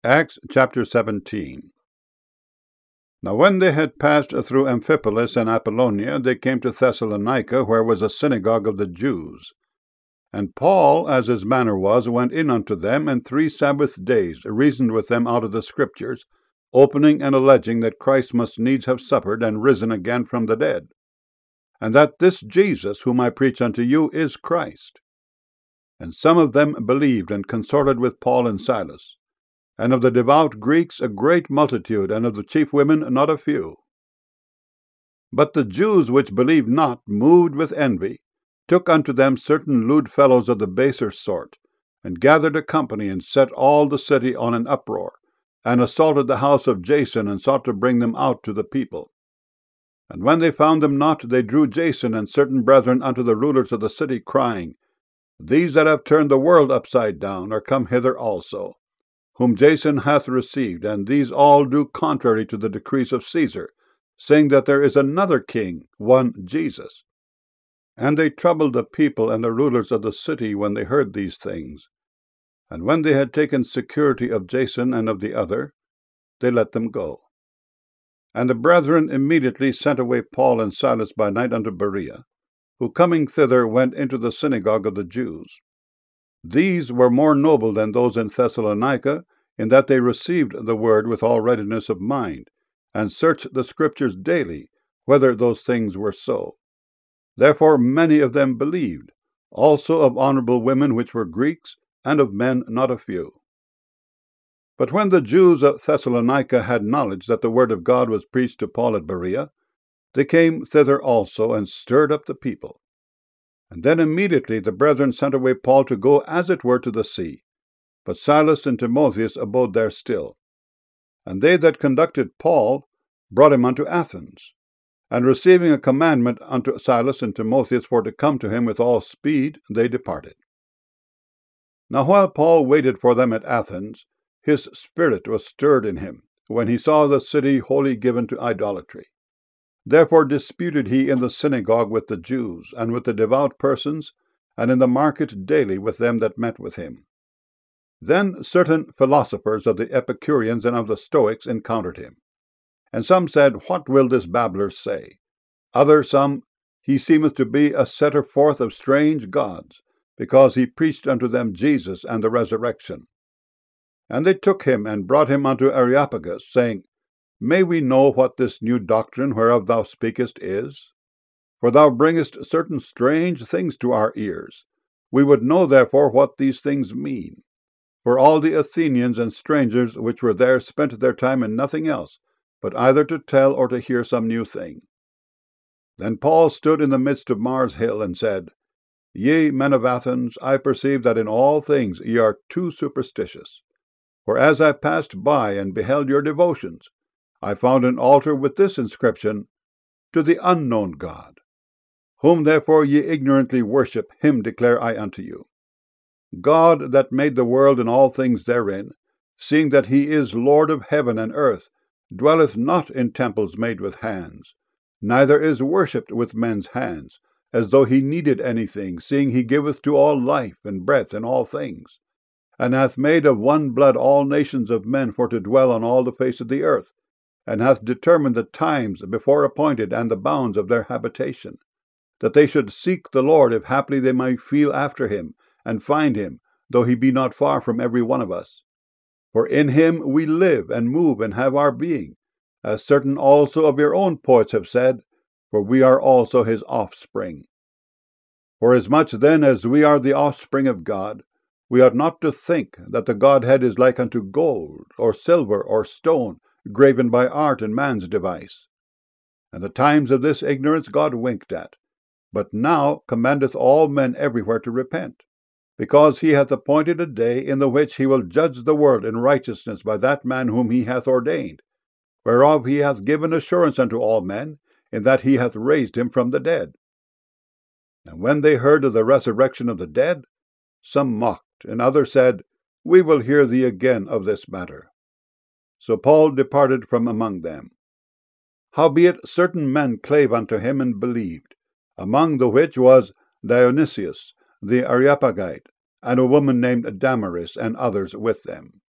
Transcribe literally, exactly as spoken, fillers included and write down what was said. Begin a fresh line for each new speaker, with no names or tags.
Acts chapter seventeen. Now when they had passed through Amphipolis and Apollonia, they came to Thessalonica, where was a synagogue of the Jews. And Paul, as his manner was, went in unto them, and three Sabbath days reasoned with them out of the Scriptures, opening and alleging that Christ must needs have suffered and risen again from the dead, and that this Jesus, whom I preach unto you, is Christ. And some of them believed, and consorted with Paul and Silas. And of the devout Greeks a great multitude, and of the chief women not a few. But the Jews which believed not, moved with envy, took unto them certain lewd fellows of the baser sort, and gathered a company, and set all the city on an uproar, and assaulted the house of Jason, and sought to bring them out to the people. And when they found them not, they drew Jason and certain brethren unto the rulers of the city, crying, These that have turned the world upside down are come hither also, whom Jason hath received, and these all do contrary to the decrees of Caesar, saying that there is another king, one Jesus. And they troubled the people and the rulers of the city when they heard these things. And when they had taken security of Jason and of the other, they let them go. And the brethren immediately sent away Paul and Silas by night unto Berea, who coming thither went into the synagogue of the Jews. These were more noble than those in Thessalonica, in that they received the word with all readiness of mind, and searched the Scriptures daily, whether those things were so. Therefore many of them believed, also of honorable women which were Greeks, and of men not a few. But when the Jews of Thessalonica had knowledge that the word of God was preached to Paul at Berea, they came thither also, and stirred up the people. And then immediately the brethren sent away Paul to go as it were to the sea. But Silas and Timotheus abode there still. And they that conducted Paul brought him unto Athens. And receiving a commandment unto Silas and Timotheus for to come to him with all speed, they departed. Now while Paul waited for them at Athens, his spirit was stirred in him, when he saw the city wholly given to idolatry. Therefore disputed he in the synagogue with the Jews, and with the devout persons, and in the market daily with them that met with him. Then certain philosophers of the Epicureans and of the Stoics encountered him. And some said, What will this babbler say? Other some, He seemeth to be a setter forth of strange gods, because he preached unto them Jesus and the resurrection. And they took him and brought him unto Areopagus, saying, May we know what this new doctrine whereof thou speakest is? For thou bringest certain strange things to our ears. We would know therefore what these things mean. For all the Athenians and strangers which were there spent their time in nothing else, but either to tell or to hear some new thing. Then Paul stood in the midst of Mars Hill, and said, Ye men of Athens, I perceive that in all things ye are too superstitious. For as I passed by and beheld your devotions, I found an altar with this inscription, To the unknown God. Whom therefore ye ignorantly worship, him declare I unto you. God that made the world and all things therein, seeing that he is Lord of heaven and earth, dwelleth not in temples made with hands, neither is worshipped with men's hands, as though he needed anything, seeing he giveth to all life and breath and all things, and hath made of one blood all nations of men for to dwell on all the face of the earth, and hath determined the times before appointed and the bounds of their habitation, that they should seek the Lord, if haply they might feel after him, and find him, though he be not far from every one of us. For in him we live and move and have our being, as certain also of your own poets have said, for we are also his offspring. Forasmuch then as we are the offspring of God, we ought not to think that the Godhead is like unto gold, or silver, or stone, graven by art and man's device. And the times of this ignorance God winked at, but now commandeth all men everywhere to repent, because he hath appointed a day in the which he will judge the world in righteousness by that man whom he hath ordained, whereof he hath given assurance unto all men, in that he hath raised him from the dead. And when they heard of the resurrection of the dead, some mocked, and others said, We will hear thee again of this matter. So Paul departed from among them. Howbeit certain men clave unto him and believed, among the which was Dionysius the Areopagite, and a woman named Damaris, and others with them.